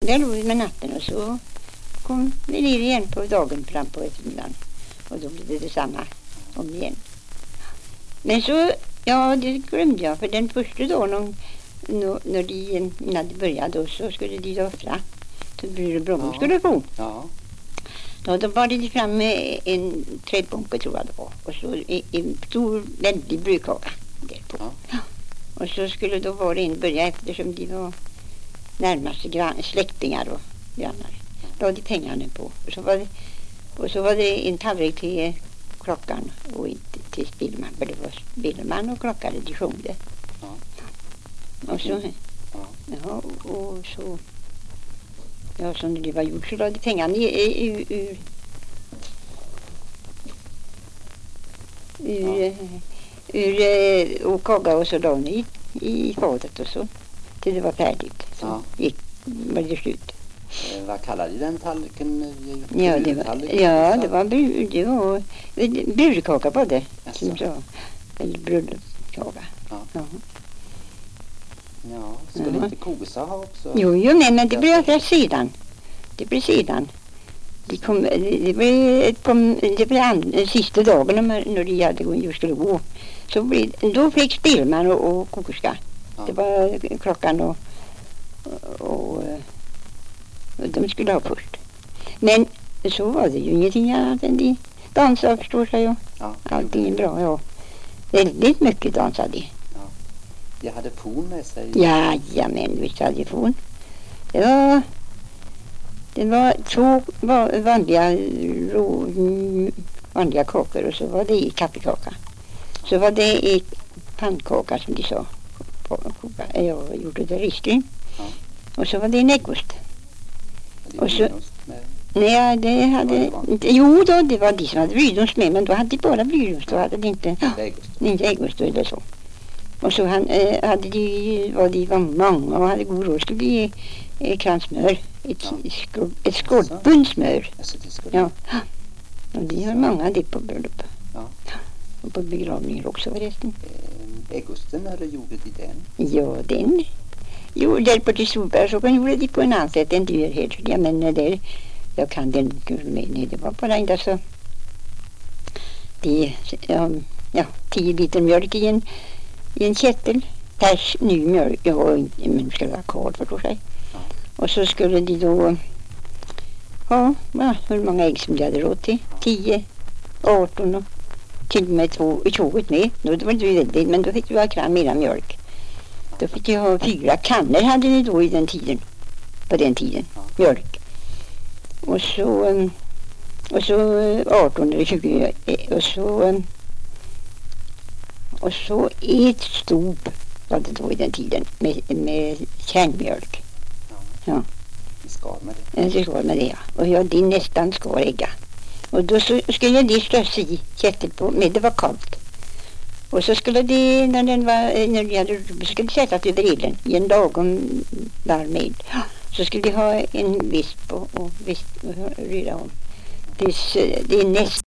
där låg vi med natten och så kom vi ner igen på dagen fram på eftermiddagen. Och då blev det detsamma om igen. Men så, ja det glömde jag, för den första dagen när de innan de började så skulle de offra. Så Bror och Brommen skulle få. Ja. Då bar de fram med en träbunke tror jag det var. Och så en stor, väldig brödkaka där på. Ja. Och så skulle då var det en börja eftersom de var närmaste släktingar och grannar. Då hade de pengarna på. Och så var det en tallrik till klockan och inte till Spillman. För det var Spillman och klockare de sjungde. Ja. Och så, ja, och så, ja, så när det var gjort så lade de pengarna ur och kagga och så la ni i fadet och så till det var färdigt. Så var det slut. Vad kallade den tallriken? Ja, det var burkaka på det. Som så. Eller bröllopskaka. Ja. Ja, skulle inte kosa ha också? Jo, men det blev sedan. Det blev sedan. Det blev sista dagen när de hade just skulle gå. Då fick Spillman och kokerska. Ja. Det var klockan och de skulle ha först. Men så var det ju ingenting annat än de dansade, förstår sig ju. Ja, allting bra, ja. Väldigt mycket dansade de. Ja. Jag hade fon med sig. Ja, men visst hade fon. Det var två vanliga kakor och så var det i kaffekaka. Så var det i pannkaka som de sa. Jag gjorde det risling. Ja. Och så var det en äggost. Och så, nej, det hade jo då, det var de som hade brydost med, men då hade de bara brydost, då hade de inte äggost eller så. Och så var de många och hade god råd, skulle de ge kransmör, ett skorpbund smör. Ja, och de har många det på bröllop. Ja. Och på begravningar också förresten. Äggosten, när gjorde de den? Ja, den jo, där på till Solberg så gjorde de på en annan sätt än du är helt. Ja, men där, jag kan den med, det var bara inte så. 10 liter mjölk i en kettel. Färs ny mjölk, men det skulle vara kall för sig. Ja. Och så skulle de då hur många ägg som de hade råd till. 10, 18 och till och med 20 med. Då var det väldigt, men då fick du ha kram mera mjölk. Då fick jag ha 4 kannor hade ni då i den tiden. På den tiden. Mjölk. Och så 18 eller 20 och så ett stop var det då i den tiden med kärnmjölk. Ja. Det skar med det. Det skar med det, ja. Och jag det nästan skar ägga. Och då så skulle de slös i kettel på, men det var kallt. Och så skulle de, när de hade skulle sätta till vreden i en lagom varm eld. Så skulle de ha en visp och röra om. Det är nästan